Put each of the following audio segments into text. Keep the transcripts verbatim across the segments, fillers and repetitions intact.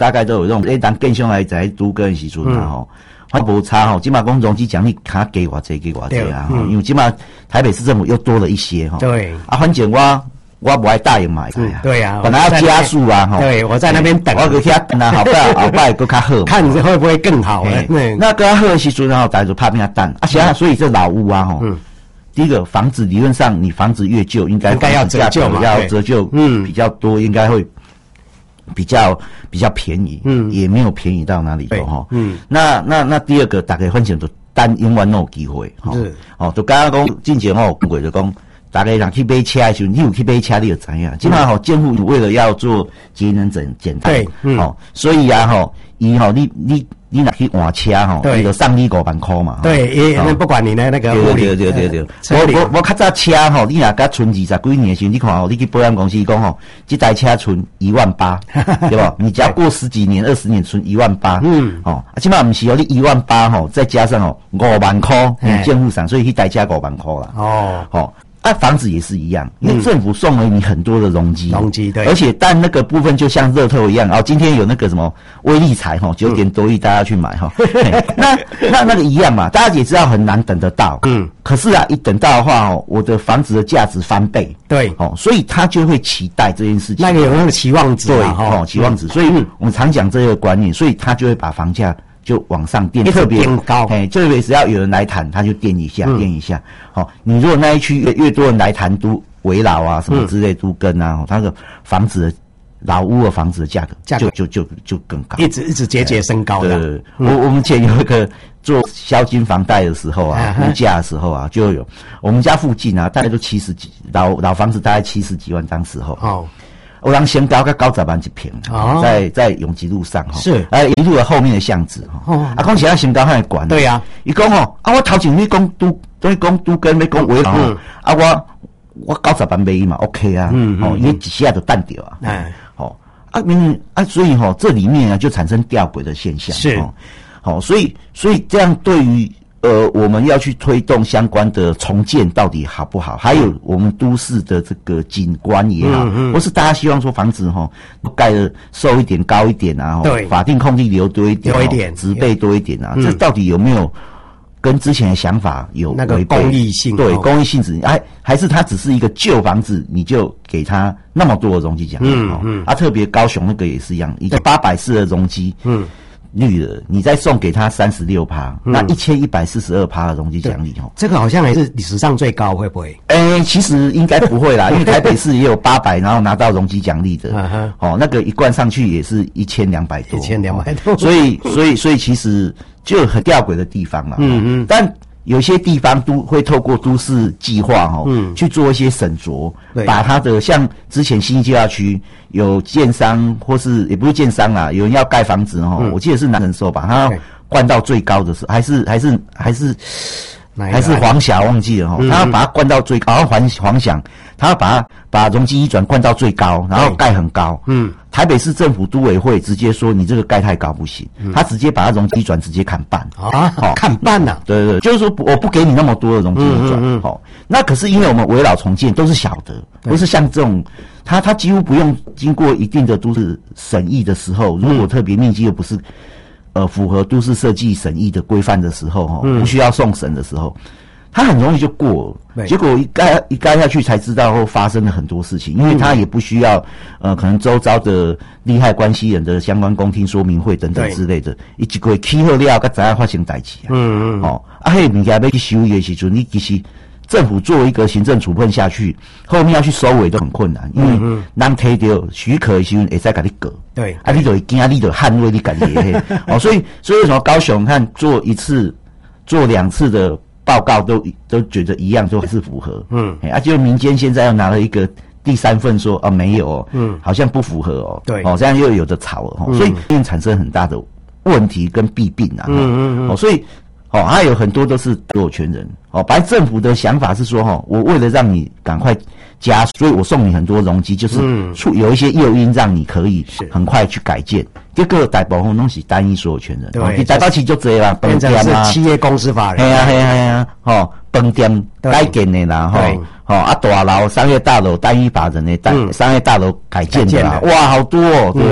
大概都有这种，诶，当更凶来在都跟时阵啊吼。还无差吼，今嘛公容积奖励卡给我这给我这啊，嗯、因为今嘛台北市政府又多了一些哈。对啊，反正我我不爱答应买的呀。对啊，本来要加速啊哈。对，我在那边等。我给他等啊，好不好？好拜更较好。看你会不会更好呢？那更较好的时阵，然后大家就怕变他等啊，现在所以这老屋啊哈。嗯。第一个房子理论上，你房子越旧，应该应该要折旧嘛，要折旧嗯比较多，应该会。比较比较便宜，嗯，也没有便宜到哪里去哈，嗯，那那那第二个大家反正就单永远都有机会，哈，是，哦，就刚刚讲之前我讲过就讲，大家人去买车的时候，你有去买车你就知影，基本上吼政府为了要做节能减减碳，对，嗯，哦，所以啊吼，伊吼你你。你若去换车吼，伊就送你五万块嘛。对，伊那不管你的那个对对对对对。我我我较早车吼，你若甲存二十几年时，你看吼，你去保险公司讲吼，这台车存一万八，对吧？你只要过十几年、二十年存一万八，嗯，哦，啊，起码不是哦，你一万八吼，再加上哦五万块，你建户上，所以一台车五万块啦。哦，哦。啊，房子也是一样，因为政府送了你很多的容积，容积对，而且但那个部分就像乐透一样，哦，今天有那个什么威力彩哈，九点多亿大家去买哈，那那那个一样嘛，大家也知道很难等得到，嗯，可是啊，一等到的话哦，我的房子的价值翻倍，对，哦，所以他就会期待这件事情，那个有那个期望值，对，哦，期望值，所以我们常讲这个观念，所以他就会把房价。就往上垫，特别高，哎，特别只要有人来谈，他就垫一下，垫、嗯、一下。好、哦，你如果那一区越越多人来谈，都围绕啊什么之类都跟啊，它、嗯、的房子的老屋的房子的价格，价格就就就就更高，一直一直节节升高的。对，嗯、我我们前有一个做销金房贷的时候啊，估价的时候啊，就有我们家附近啊，大概都七十几老老房子，大概七十几万当时候。哦。我让先高个高十万一平，哦、在在永吉路上哈，是，哎一路的后面的巷子哈，哦、啊，讲起来先高还管，对呀、啊，伊讲吼，啊我头前你讲都都讲都跟要讲围楼，嗯、啊我我高十万买嘛 ，OK 啊，嗯嗯、哦，因为几下就淡掉啊，哎，好、哦，啊明啊，所以哈、哦、这里面啊就产生吊诡的现象，是，好、哦，所以所以这样对于。呃，我们要去推动相关的重建到底好不好？还有我们都市的这个景观也好，嗯嗯、或是大家希望说房子哈盖的瘦一点、高一点啊，对，法定空地留多一点，多一点，植被多一点啊，嗯、这到底有没有跟之前的想法有那个公益性？对，公益性质，还还是它只是一个旧房子，你就给它那么多的容积奖励？嗯嗯，啊，特别高雄那个也是一样，一个八百四的容积，嗯。绿的，你再送给他三十六趴，那一千一百四十二趴的容积奖励哦，这个好像也是史上最高，会不会？诶、欸，其实应该不会啦，因为台北市也有八百，然后拿到容积奖励的，哦，那个一灌上去也是一千两百多，一千两百多，所以所以所以其实就很吊诡的地方嘛，嗯嗯，但。有些地方都会透过都市计划哈、哦，嗯，去做一些审酌，把它的像之前新义计划区有建商或是也不是建商啦，有人要盖房子哈、哦，嗯、我记得是南人寿把它灌到最高的时候，还是还是还是还是黄霞忘记了哈、哦，他、嗯、要把它灌到最高，然后黄黄翔他要把它把容积移转灌到最高，然后盖很高，嗯。台北市政府都委会直接说你这个盖太高不行，嗯、他直接把它容积移转直接砍半啊，哦、砍半呐、啊，对对对，就是说我不给你那么多的容积移转，嗯嗯嗯、哦，那可是因为我们围绕重建都是小的，不是像这种，他他几乎不用经过一定的都市审议的时候，如果特别面积又不是呃符合都市设计审议的规范的时候，哈、哦，嗯、不需要送审的时候。他很容易就过了，结果一盖一盖下去才知道后发生了很多事情，因为他也不需要呃可能周遭的利害关系人的相关公听说明会等等之类的，一几个起好了，才知道发生代志啊。嗯嗯。哦，啊，迄物件要去修理的时阵，你其实政府做一个行政处分下去，后面要去收尾都很困难，因为咱摕到许可的时阵会使甲你过。对。啊，你就会惊，你就捍卫你家己的。哦，所以所以为什么高雄看做一次、做两次的。报告都都觉得一样，都还是符合。嗯，啊，就民间现在又拿了一个第三份说，哦，没有哦，嗯，好像不符合哦。对，哦，这样又有的吵了，嗯、所以会产生很大的问题跟弊病啊。嗯嗯嗯。哦，所以哦，还有很多都是所有权人。哦，本来政府的想法是说，哈、哦，我为了让你赶快加，所以我送你很多容积，就是出有一些诱因让你可以很快去改建。这个大部分都是单一所有权人，对，大到期就这啦，变成是企业公司法人，系啊系啊系啊，吼，饭店改建的啦，吼，吼啊大楼商业大楼单一法人的单、嗯、商业大楼改建的啦，哇，好多哦，对不对？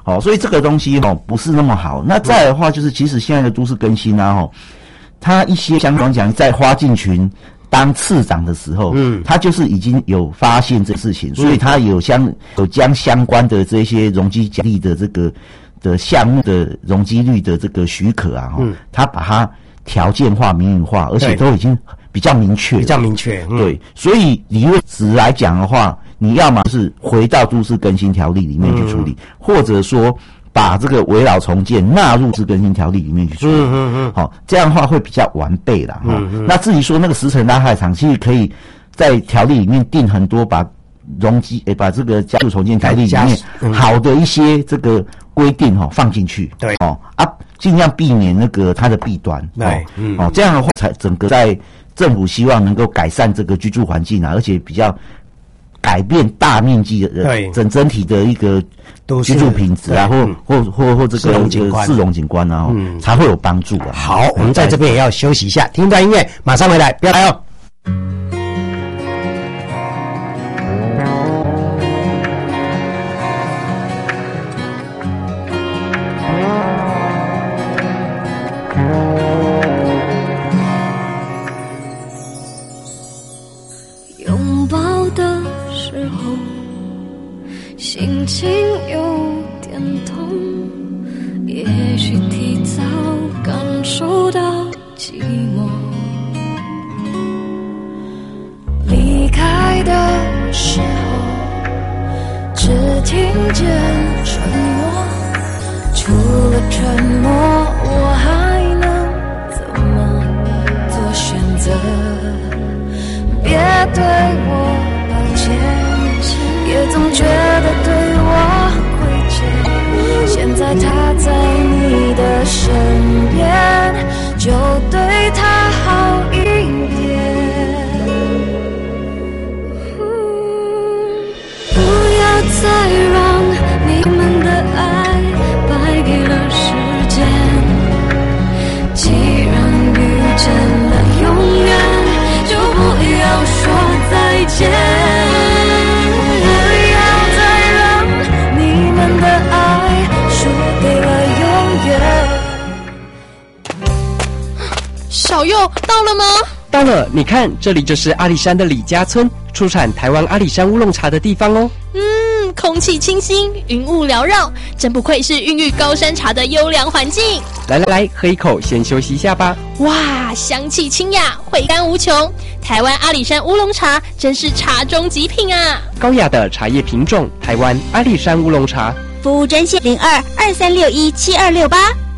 好、哦，所以这个东西哦不是那么好。那再来的话，就是其实现在的都市更新啊，哦，它一些香港讲在花敬群当次长的时候，嗯，他就是已经有发现这事情，所以他有相有将相关的这些容积奖励的这个的项目的容积率的这个许可啊，嗯，他把它条件化、民营化，而且都已经比较明确， 比较明确，嗯、 对。所以理论值来讲的话，你要么是回到都市更新条例里面去处理，嗯、或者说把这个围绕重建纳入都市更新条例里面去处理。嗯嗯嗯。好、哦，这样的话会比较完备啦。嗯嗯。那至于说那个石城大海场，其实可以在条例里面定很多把容积诶，把这个加速重建条例里面好的一些这个规定哈、哦、放进去。 对。 哦啊。尽量避免那个它的弊端， 对，嗯， 哦，这样的话才整个在政府希望能够改善这个居住环境啊，而且比较改变大面积的对整整体的一个居住品质啊，或或或或这个市容景观啊，嗯，才会有帮助啊。 好，我们在这边也要休息一下，听一段音乐，马上回来，不要来哦。 心情有点痛，也许提早感受到寂寞。离开的时候，只听见沉默，除了沉默，我还能怎么做选择？别对我抱歉。也总觉得对我亏欠，现在他在你的身边，就对他好一点。嗯、不要再让你们的爱败给了时间，既然遇见了永远，就不要说再见。 小佑到了吗？ 到了，你看，这里就是阿里山的李家村，出产台湾阿里山乌龙茶的地方哦。 嗯，空气清新，云雾缭绕，真不愧是孕育高山茶的优良环境。 来来来，喝一口，先休息一下吧。 哇，香气清雅，回甘无穷。台湾阿里山乌龙茶真是茶中极品啊！ 高雅的茶叶品种，台湾阿里山乌龙茶。 服务专线零二二三六一七二六八。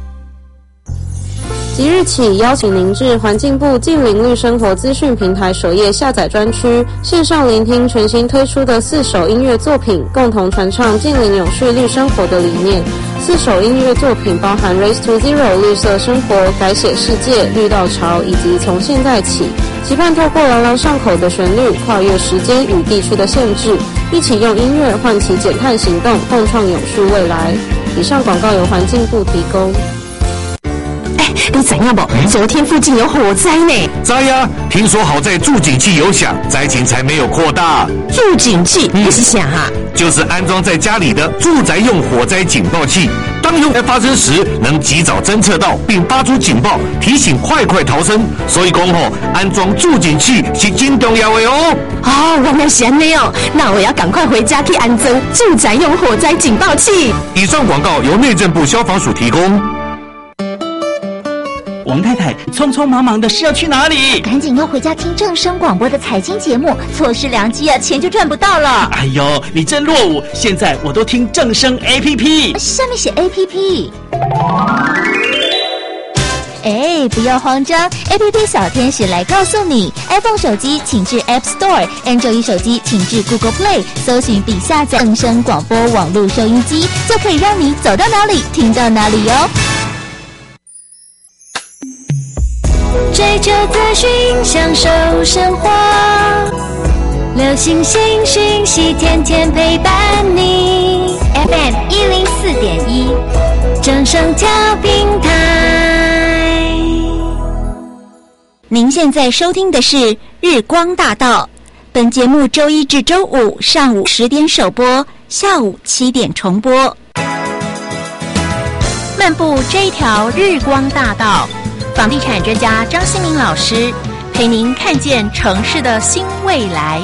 即日起，邀请您至环境部近邻绿生活资讯平台首页下载专区，线上聆听全新推出的四首音乐作品，共同传唱近邻永续绿生活的理念。四首音乐作品包含 Race to Zero 绿色生活、改写世界、绿道潮以及从现在起，期盼透过朗朗上口的旋律，跨越时间与地区的限制，一起用音乐唤起减碳行动，共创永续未来。以上广告由环境部提供。 你怎样不？昨天附近有火灾呢。 灾呀！听说好在助警器有响，灾情才没有扩大。 助警器不是响啊？ 就是安装在家里的住宅用火灾警报器，当有灾发生时，能及早侦测到并发出警报，提醒快快逃生。所以讲吼，安装助警器是真重要的哦。 哦，原来是这样，那我要赶快回家去安装住宅用火灾警报器。 以上广告由内政部消防署提供。 王太太匆匆忙忙的是要去哪里？ 赶紧要回家听正声广播的财经节目，错失良机啊，钱就赚不到了。 哎呦，你真落伍！现在我都听正声 A P P， 上面写 A P P。哎，不要慌张 ，A P P 小天使来告诉你 ，iPhone 手机请至 App Store，Android 手机请至 Google Play， 搜寻并下载正声广播网络收音机，就可以让你走到哪里听到哪里哟。追求资讯，享受生活，流行新讯息，天天陪伴你。F M 一零四点一，正声调频台。您现在收听的是日光大道，本节目周一至周五上午十点首播，下午七点重播。 漫步这一条日光大道，房地产专家张新民老师陪您看见城市的新未来。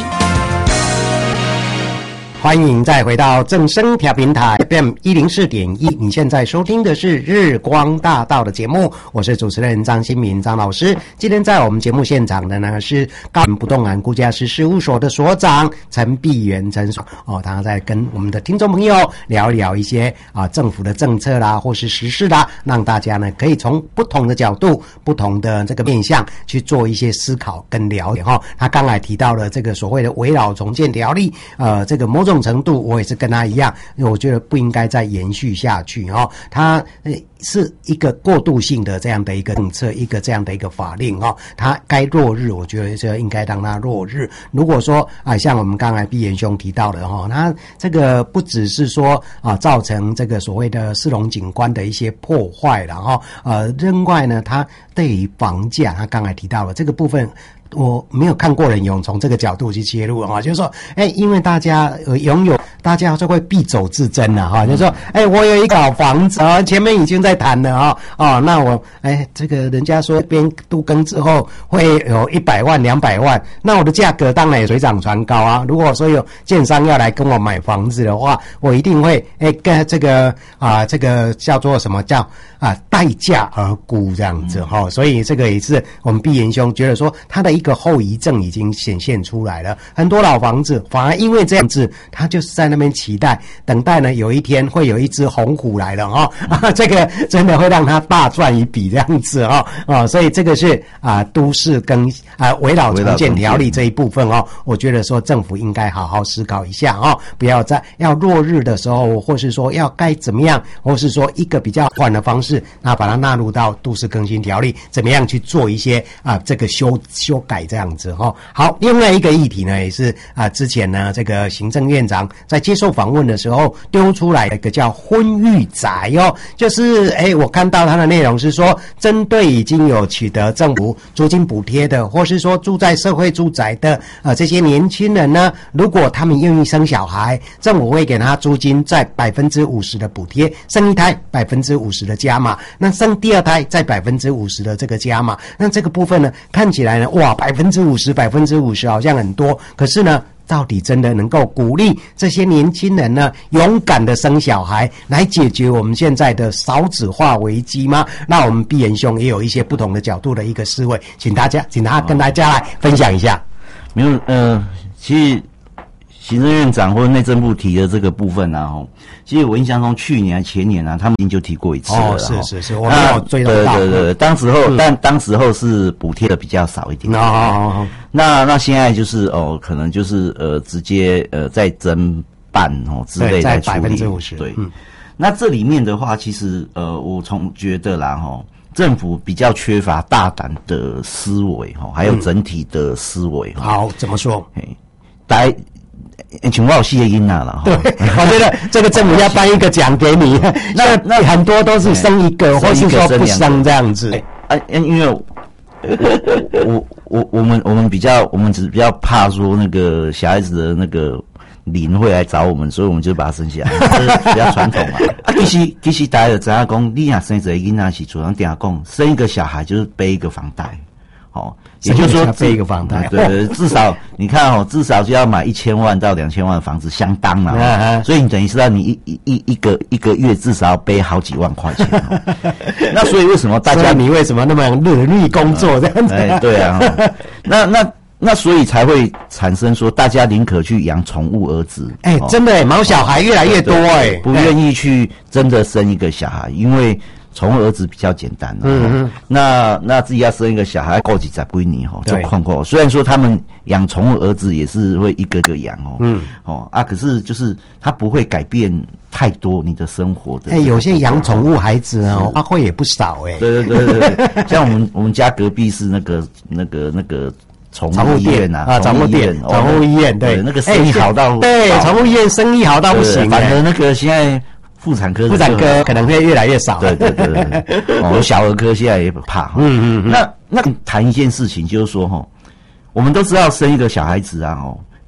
欢迎再回到正声调频台 F M 一零四点一，你现在收听的是日光大道的节目，我是主持人张新民张老师。今天在我们节目现场的呢是高文不动产估价师事务所的所长陈碧元陈所哦，他在跟我们的听众朋友聊一聊一些啊政府的政策啦，或是时事啦，让大家呢可以从不同的角度、不同的这个面向去做一些思考跟了解哈、哦。他刚才提到了这个所谓的围绕重建条例，呃，这个某种程度我也是跟他一样，因为我觉得不应该再延续下去哦。他呃是一个过渡性的这样的一个政策，一个这样的一个法令哦，它该落日，我觉得就应该让它落日。如果说啊，像我们刚才碧元兄提到的哈、哦，它这个不只是说啊造成这个所谓的市容景观的一些破坏了哈、哦，呃，另外呢，它对于房价，他刚才提到了这个部分。我没有看过人用从这个角度去切入啊，就是说，哎，因为大家呃拥有，大家就会必走自珍了哈，就是说，哎，我有一个好房子啊，前面已经在谈了啊，哦，那我，哎，这个人家说边都更之后会有一百万、两百万，那我的价格当然也水涨船高啊。如果说有建商要来跟我买房子的话，我一定会，哎，跟这个啊，这个叫做什么叫啊待价而沽这样子哈、嗯，所以这个也是我们碧元兄觉得说他的一个后遗症已经显现出来了，很多老房子反而因为这样子，他就是在那边期待，等待呢有一天会有一只红虎来了哈、哦啊，这个真的会让他大赚一笔这样子哈、哦哦、所以这个是啊都市跟啊围绕重建条例这一部分哦，我觉得说政府应该好好思考一下哦，不要在要落日的时候，或是说要该怎么样，或是说一个比较缓的方式，那把它纳入到都市更新条例，怎么样去做一些啊这个修修改这样子哈、哦。好，另外一个议题呢，也是啊之前呢这个行政院长在接受访问的时候丢出来一个叫婚育宅哦，就是哎我看到它的内容是说，针对已经有取得政府租金补贴的，或是说住在社会住宅的呃这些年轻人呢，如果他们愿意生小孩，政府会给他租金在百分之五十的补贴，生一胎百分之五十的加码，那生第二胎在百分之五十的这个加码，那这个部分呢，看起来呢，哇，百分之五十，百分之五十好像很多，可是呢，到底真的能够鼓励这些年轻人呢，勇敢的生小孩，来解决我们现在的少子化危机吗？那我们碧元兄也有一些不同的角度的一个思维，请大家，请他跟大家来分享一下。 没有，呃，其实行政院长或者内政部提的这个部分啊，吼，其实我印象中去年前年啊，他们已经就提过一次了。哦， 是是是，我没有追得到。 对对对，当时候、嗯、但当时候是补贴的比较少一点。 哦哦哦。 那那现在就是哦，可能就是呃直接呃再增办哦之类的处理。 在百分之五十。 对。嗯。那这里面的话，其实呃，我从觉得啦哈。政府比较缺乏大胆的思维哈，还有整体的思维、 嗯、好，怎么说？ 来，请我有四个囡仔啦。 对，我觉得这个政府要颁一个奖给你。那那很多都是生一个，或是说不生这样子。 啊，因为我我我们我们比较，我们只比较怕说那个小孩子的那个灵会来找我们，所以我们就把他生下来，这是比较传统嘛。啊，其实其实大家就知道讲，你若生一个囡仔是主人定讲，生一个小孩就是背一个房贷，哦，也就是说背一个房贷， 对对，至少你看哦，至少就要买一千万到两千万的房子，相当了、哦，所以你等于是让你一一一一个一个月至少要背好几万块钱、哦。那所以为什么大家你为什么那么努力工作这样子？ 哎，对啊，那那。那所以才会产生说，大家宁可去养宠物儿子， 哎、欸，真的哎，毛小孩越来越多哎， 不愿意去真的生一个小孩，因为宠物儿子比较简单、啊。嗯嗯。那那自己要生一个小孩，过几载归你哈，就况况。虽然说他们养宠物儿子也是会一个个养哦，嗯，哦啊，可是就是他不会改变太多你的生活的。 哎、欸，有些养宠物孩子哦，花费也不少哎。 对对对对对，像我们我们家隔壁是那个那个那个。宠物医院啊， 宠物店，宠物医院，对， 那个生意好到， 对，宠物医院生意好到不行。 反正那个现在妇产科， 妇产科可能会越来越少。 对对对对，哦，小儿科现在也怕。嗯嗯嗯。那那谈一件事情，就是说哈，我们都知道生一个小孩子啊，哦，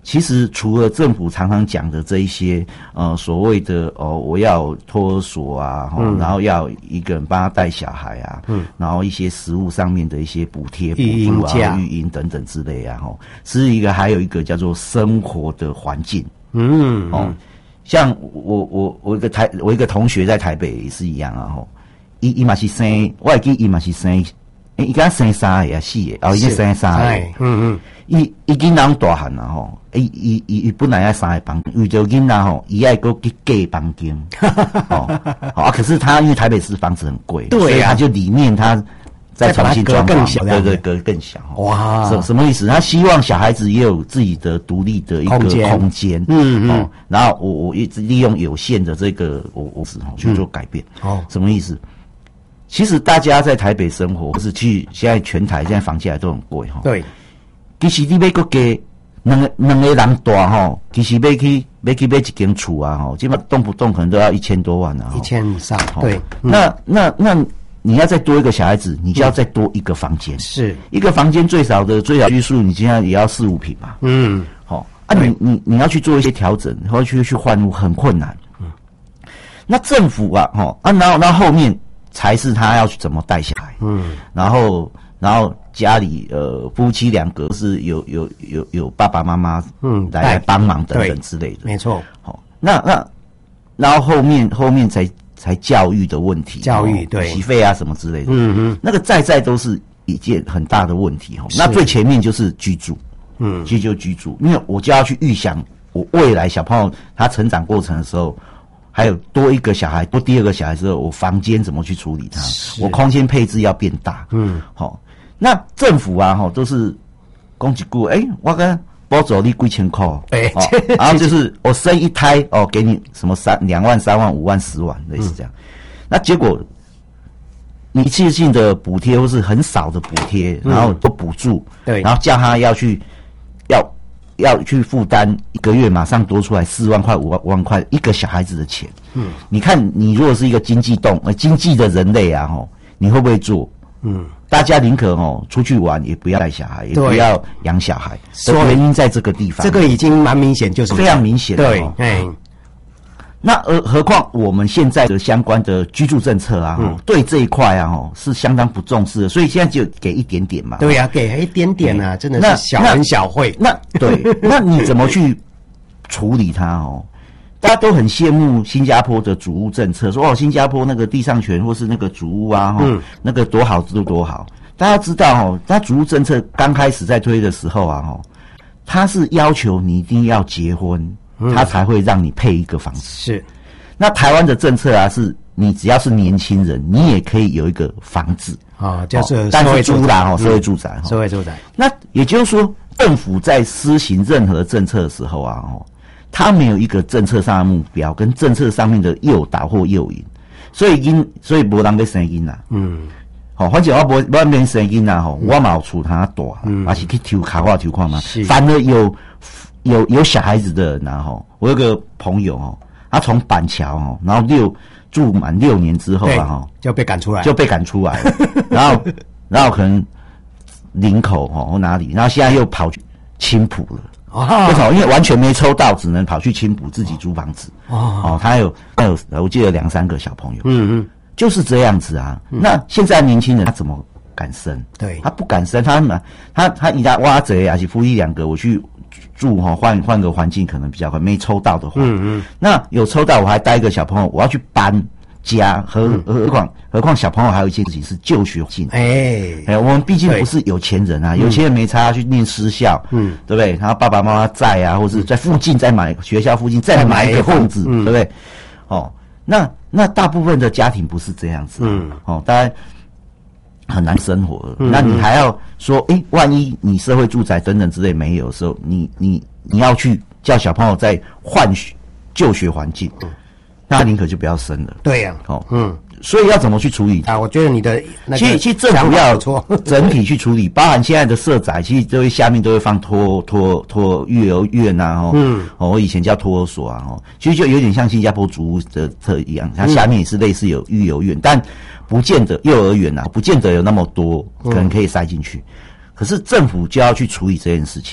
其实除了政府常常讲的这一些呃所谓的哦我要托儿所啊、嗯、然后要一个人帮他带小孩啊、嗯、然后一些食物上面的一些补贴补助啊育婴等等之类啊齁，是一个还有一个叫做生活的环境。嗯哦，像我我我一个台我一个同学在台北也是一样啊齁，伊伊嘛是生我会记伊嘛是生伊敢生三个啊四个哦伊生三个嗯嗯伊伊囡仔大汉啊吼，伊伊伊伊本来要三个房间，为着囡仔吼，伊爱搁去盖房间，哦，好啊，可是他因为台北市房子很贵，对、啊，所以他就里面他再重新装潢，对对，隔更小。哇，什什么意思？他希望小孩子也有自己的独立的一个空间，嗯嗯、哦，然后我我一直利用有限的这个我我只吼去做改变，哦、嗯，什么意思？其实大家在台北生活，或是去现在全台现在房价都很贵哈，对。其实你要搁加两个两个人大吼，其实要去要去买一间厝啊吼，基本动不动可能都要一千多万啊，一千以上。对，嗯、那那那你要再多一个小孩子，你就要再多一个房间，是、嗯、一个房间最少的最小居数，你现在也要四五坪嘛。嗯，好啊你，你你你要去做一些调整，或者去去换屋很困难。嗯，那政府啊，吼啊，然后然后后面才是他要去怎么带小孩。嗯，然后。然后家里呃夫妻两个是有有有有爸爸妈妈嗯来来帮忙等等之类的，没错。好、哦，那那然后后面后面才才教育的问题，教育对洗费啊什么之类的，嗯嗯，那个在在都是一件很大的问题哈、哦。那最前面就是居住，嗯，其实就居住，因为我就要去预想我未来小朋友他成长过程的时候。还有多一个小孩，多第二个小孩之后，我房间怎么去处理它？我空间配置要变大。嗯，好、哦，那政府啊，哈、哦，都是讲一句，哎、欸，我跟包走你几千块，哎、哦，然后就是我生一胎，哦，给你什么三两万、三万、五万、十万，类似这样。嗯、那结果你一次性的补贴或是很少的补贴，然后都补助，对、嗯，然后叫他要去要。要去负担一个月马上多出来四万块五万五万块一个小孩子的钱，嗯，你看你如果是一个经济动呃经济的人类啊吼，你会不会做？嗯，大家宁可吼出去玩也不要带小孩，也不要养小孩，的原因在这个地方，这个已经蛮明显，就是非常明显的，对，哎。那呃，何况我们现在的相关的居住政策啊，嗯、对这一块啊，哦，是相当不重视的，所以现在就给一点点嘛。对呀、啊，给一点点啊，真的是小恩小惠。那对，那你怎么去处理它哦？大家都很羡慕新加坡的主屋政策，说哦，新加坡那个地上权或是那个主屋啊，嗯，那个多好，多多好。大家知道哦，它主屋政策刚开始在推的时候啊，哦，它是要求你一定要结婚。他才会让你配一个房子。是，那台湾的政策啊，是你只要是年轻人，你也可以有一个房子啊，就是社会住宅哦，社会住宅，社会住宅。那也就是说，政府在施行任何政策的时候啊，哦，他没有一个政策上的目标跟政策上面的诱导或诱引，所以因所以没人要生囡仔。嗯，好、哦，反正我无无免生囡仔吼，我嘛有厝他大，嗯，还是去抽卡挂抽看嘛，反而有。有有小孩子的人啊，吼，我有个朋友哦，他从板桥哦，然后六住满六年之后啊，哈，就被赶出来，就被赶出来了，然后然后可能林口哦或哪里，然后现在又跑去青埔了。哦，为什么？因为完全没抽到，只能跑去青埔自己租房子。哦，哦，他有他有，我记得两三个小朋友。嗯嗯，就是这样子啊。嗯、那现在年轻人他怎么敢生？对，他不敢生，他嘛，他他一家挖贼还是夫妻两个，我去。住哈换换个环境可能比较快，没抽到的话，嗯嗯，那有抽到我还带一个小朋友，我要去搬家，何何况何况小朋友还有一件事情是就学进，哎哎，我们毕竟不是有钱人啊，有钱人没差去念私校，嗯，对不对？然后爸爸妈妈在啊，或是在附近再买学校附近再买一个房子，对不对？哦，那那大部分的家庭不是这样子，嗯，哦，当然。很难生活，嗯、那你还要说，诶、欸，万一你社会住宅等等之类没有的时候，你你你要去叫小朋友在换就学环境，嗯、那宁可就不要生了。对呀、啊，哦，嗯，所以要怎么去处理啊？我觉得你的那其实其实政府要整体去处理，包含现在的社宅，其实都会下面都会放托托托育儿院啊，哦，嗯，哦，我以前叫托儿所啊，哦，其实就有点像新加坡主屋的特一样，它下面也是类似有育儿院，但。不见得幼儿园啊，不见得有那么多可能可以塞进去，嗯、可是政府就要去处理这件事情。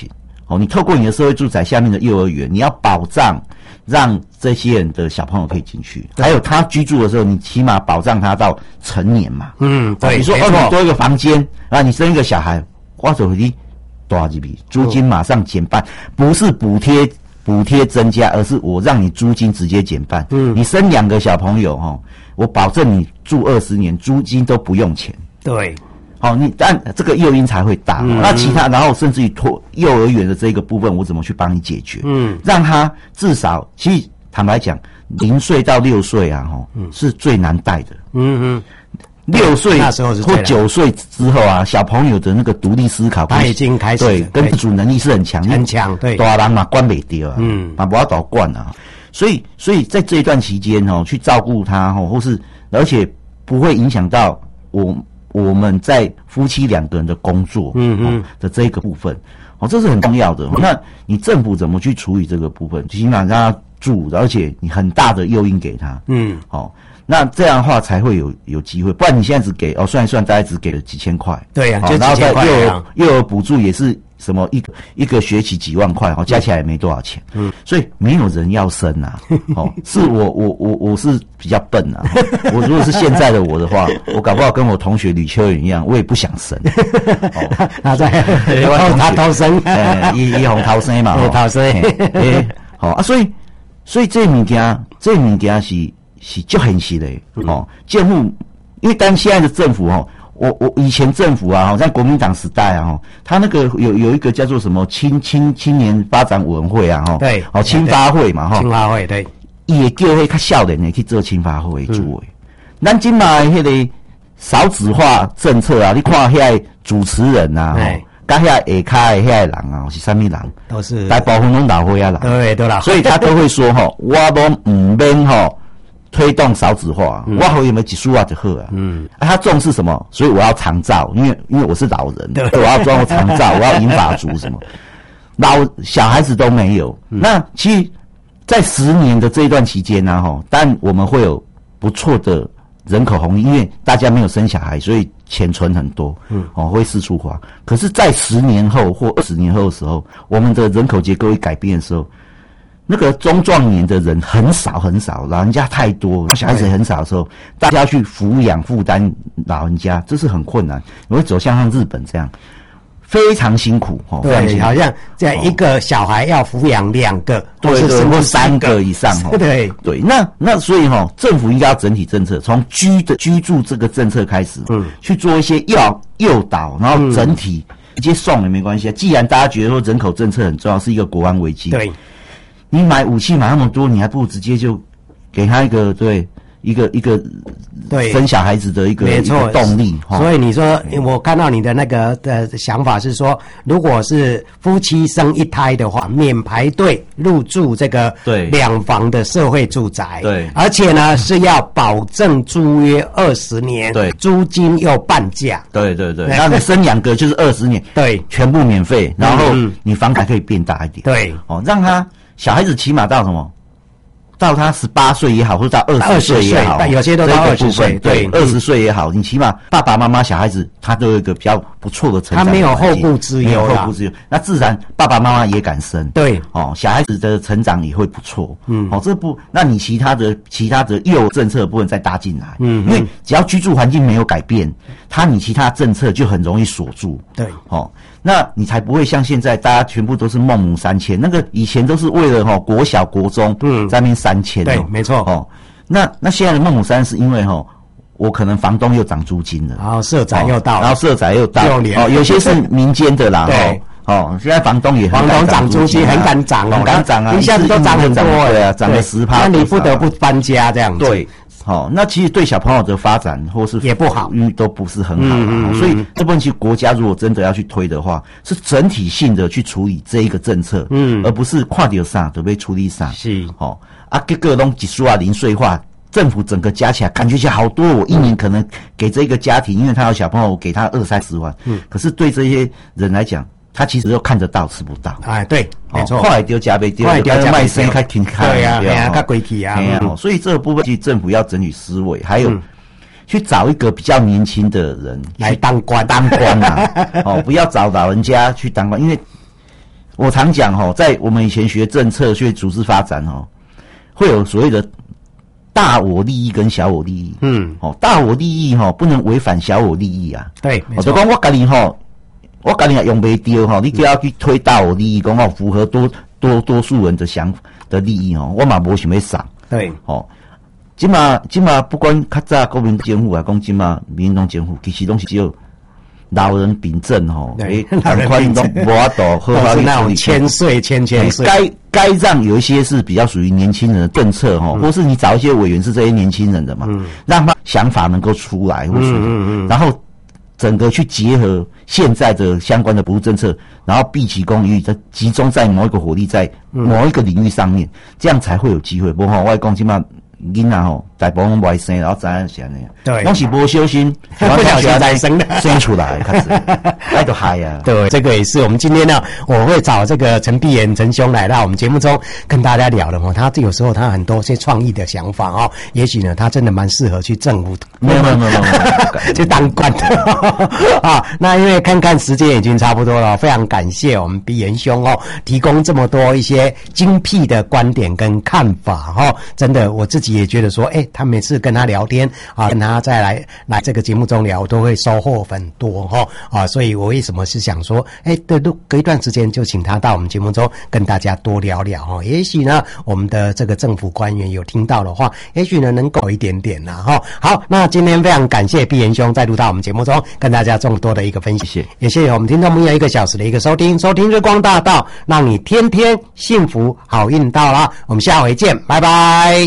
哦，你透过你的社会住宅下面的幼儿园，你要保障让这些人的小朋友可以进去，还有他居住的时候，你起码保障他到成年嘛。 嗯，对。 你说哦，你多一个房间啊，你生一个小孩，花手机多少几笔，租金马上减半，不是补贴补贴增加，而是我让你租金直接减半。嗯，你生两个小朋友哈，我保证你住二十年，租金都不用钱。 对。 好，你但这个诱因才会大。嗯、那其他，然后甚至于托幼儿园的这个部分，我怎么去帮你解决？嗯，让他至少，其实坦白讲，零岁到六岁啊，哈、嗯，是最难带的。嗯嗯，六岁那时候是或九岁之后啊，小朋友的那个独立思考， 他已经开始对，跟自主能力是很强， 很强。对， 大人嘛管不掉啊，嗯，嘛不要倒惯啊。所以，所以在这一段期间哦，去照顾他哦，或是而且不会影响到我。我们在夫妻两个人的工作，嗯嗯、哦、的这个部分，哦，这是很重要的。那你政府怎么去处理这个部分？起码让他住，而且你很大的诱因给他，嗯，好、哦，那这样的话才会有有机会。不然你现在只给哦，算一算，大概只给了几千块， 对呀、啊， 哦、 就几千块。 然后在幼儿幼儿补助也是什么一个一个学期几万块，哦，加起来也没多少钱，嗯，所以没有人要生啊，哦，是我我我我是比较笨啊，我如果是现在的我的话，我搞不好跟我同学吕秋远一样，我也不想生， 哦，他在他偷生， 呃，一一红偷生嘛， 偷生， 诶，好啊，所以所以这物件，这物件是是足现实的，哦，政府，因为但现在的政府哦。我我以前政府啊，在国民党时代啊，他那个有有一个叫做什么青青青年发展委员会啊，哈， 对， 哦，青发会嘛，哈， 青发会对， 也叫迄较少年的去做青发会主委。咱今嘛迄个少子化政策啊，你看遐主持人啊，甲遐下骹的遐人啊，是啥物人？ 都是大部分拢老岁仔人， 对，都老， 所以他都会说哈，我都唔免哈。推动少子化，嗯、我好有没有几数啊就好啊。嗯，啊，他重视什么？所以我要长照，因为因为我是老人，对，我要装长照，我要银发族什么，老小孩子都没有。嗯、那其实，在十年的这一段期间呢，哈，但我们会有不错的人口红利，因为大家没有生小孩，所以钱存很多，嗯，哦，会四处花。可是，在十年后或二十年后的时候，我们的人口结构一改变的时候。那个中壮年的人很少很少，老人家太多，小孩子很少的时候，大家去抚养负担老人家，这是很困难，你会走向像日本这样，非常辛苦哦。 对，好像这样一个小孩要抚养两个， 对对，或三个以上哦。 对对，那那所以哈、哦，政府应该要整体政策，从居的居住这个政策开始，嗯，去做一些诱诱导，然后整体直接送也没关系啊。既然大家觉得说人口政策很重要，是一个国安危机， 对。 你买武器买那么多，你还不如直接就给他一个对一个一个对生小孩子的一个没错动力。 所以你说，我看到你的那个的想法是说，如果是夫妻生一胎的话，免排队入住这个对两房的社会住宅， 对， 而且呢是要保证租约二十年， 对， 租金又半价， 对对对，那你生两个就是二十年， 对， 全部免费，然后你房还可以变大一点， 对， 哦，让他。小孩子起码到什么？到他十八岁也好，或者到二十岁也好， 有些都到二十岁， 对，二十岁也好，你起码爸爸妈妈小孩子他都有一个比较不错的成长， 他没有后顾之忧， 没有后顾之忧，那自然爸爸妈妈也敢生， 对， 哦，小孩子的成长也会不错，嗯，哦，这不，那你其他的其他的幼政策的部分再搭进来，嗯，因为只要居住环境没有改变，他你其他政策就很容易锁住， 对， 哦。那你才不会像现在大家全部都是孟母三迁，那个以前都是为了哈、哦、国小国中嗯在那边三迁、哦、 对，没错哦。那那现在的孟母三是因为哈、哦，我可能房东又涨租金了， 然后社宅又到了、 哦，然后社宅又到了，哦，有些是民间的啦， 对。 哦，现在房东也很房东涨租金很敢涨哦， 很敢涨啊， 一下子都涨很多对啊，涨了十趴， 那你不得不搬家这样子。 对。好、哦，那其实对小朋友的发展或是也不好， 都不是很好、啊嗯嗯、所以这部分其实国家如果真的要去推的话，是整体性的去处理这一个政策，嗯，而不是跨掉上都被处理上。 是， 哦，啊，各个东几数啊零碎化，政府整个加起来感觉起来好多，我一年可能给这个家庭，因为他有小朋友，我给他二三十万，嗯，可是对这些人来讲。他其实又看得到，吃不到。 哎，对，没错。 快丢加倍丢， 快丢加倍卖身开挺开， 对呀，对呀，较贵气啊。 嗯，所以这个部分其实政府要整理思维，还有、嗯、去找一个比较年轻的人来当官， 当官啊。哦，不要找老人家去当官，因为我常讲哈，在我们以前学政策、学组织发展哈，会有所谓的大我利益跟小我利益。嗯，哦，大我利益哈不能违反小我利益啊。对，我就讲我家己哈，我家己也用不掉哈，你就要去推大我利益，讲哦符合多多多数人的想的利益哦，我嘛无想要上。对，哦，即嘛即嘛不管较早国民政府啊，讲即嘛民众政府，其实拢是只有老人秉政吼，诶，老人秉政无法度合法的那种千岁千千岁，该该让有一些是比较属于年轻人的政策吼，嗯、或是你找一些委员是这些年轻人的嘛，嗯、让他想法能够出来，或是、嗯嗯嗯、然后整个去结合现在的相关的补助政策，然后毕其功于，再集中在某一个火力，在某一个领域上面，嗯、这样才会有机会。不吼，我讲起码。囡仔吼，大部分不爱生，然后知影是安尼，对，拢是无小心，不小心才生的，生出来，开始，那就嗨呀。对，这个也是我们今天呢，我会找这个陈碧妍陈兄来到我们节目中跟大家聊的哦。他有时候他很多些创意的想法哦，也许呢，他真的蛮适合去政府，没有没有没有没有，去当官的啊。那因为看看时间已经差不多了，非常感谢我们碧妍兄哦，提供这么多一些精辟的观点跟看法哦，真的我自己。也觉得说，哎、欸，他每次跟他聊天啊，跟他再来来这个节目中聊，都会收获很多哈啊，所以我为什么是想说，哎、欸，对，隔一段时间就请他到我们节目中跟大家多聊聊哈。也许呢，我们的这个政府官员有听到的话，也许呢能够一点点啦哈。好，那今天非常感谢碧妍兄再度到我们节目中跟大家这么多的一个分析，谢谢，也谢谢我们听众朋友一个小时的一个收听，收听日光大道，让你天天幸福好运到了，我们下回见，拜拜。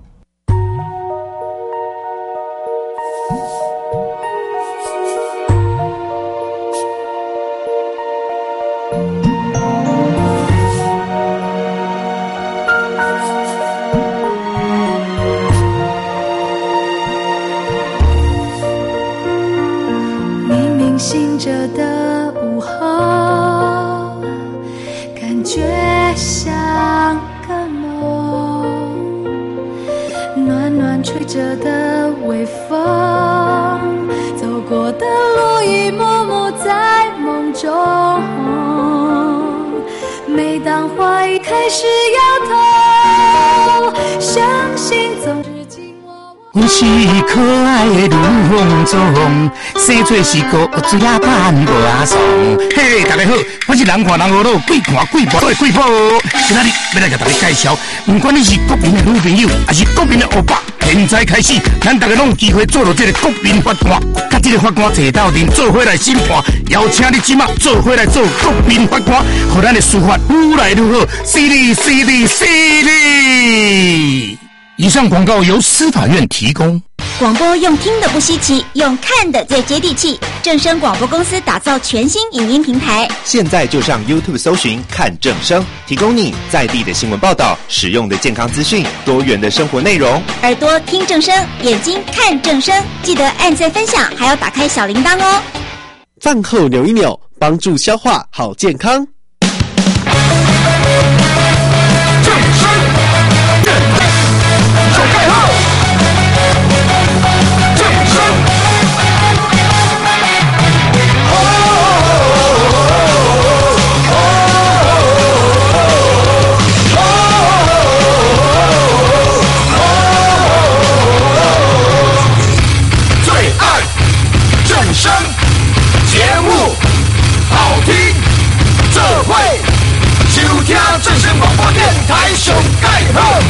醒着的午后，感觉像个梦，暖暖吹着的微风，走过的路一幕幕在梦中。每当怀疑开始摇头，相信总是阮是可爱的女风中，生做是个水啊板无阿爽。嘿，大家好，我是人看人好老，鬼看鬼婆的鬼婆。今仔日要来给大家介绍，不管你是国民的女朋友，还是国民的欧巴，现在开始，咱大家拢有机会做到这个国民法官，甲这个法官坐到阵，做伙来审判。邀请你即马做伙来做国民法官，让咱的司法愈来愈好，犀利犀利犀利。以上广告由司法院提供。 广播用听的不稀奇，用看的最接地气。正声广播公司打造全新影音平台， 现在就上 YouTube 搜寻看正声，提供你在地的新闻报道、实用的健康资讯、多元的生活内容。 耳朵听正声，眼睛看正声，记得按赞分享，还要打开小铃铛哦。 饭后扭一扭，帮助消化好健康。 正声电台手盖号，正声。哦哦哦，最爱正声节目，好听这会。收听正声广播电台上盖好，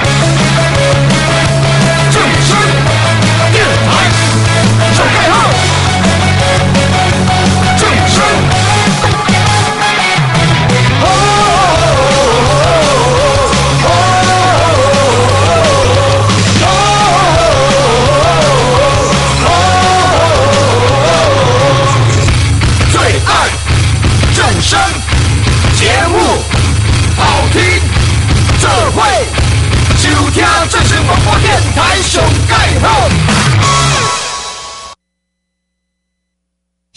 正声电台上盖好，正声。哦哦哦，最爱正声节目，好听这会收听正声广播电台上盖好。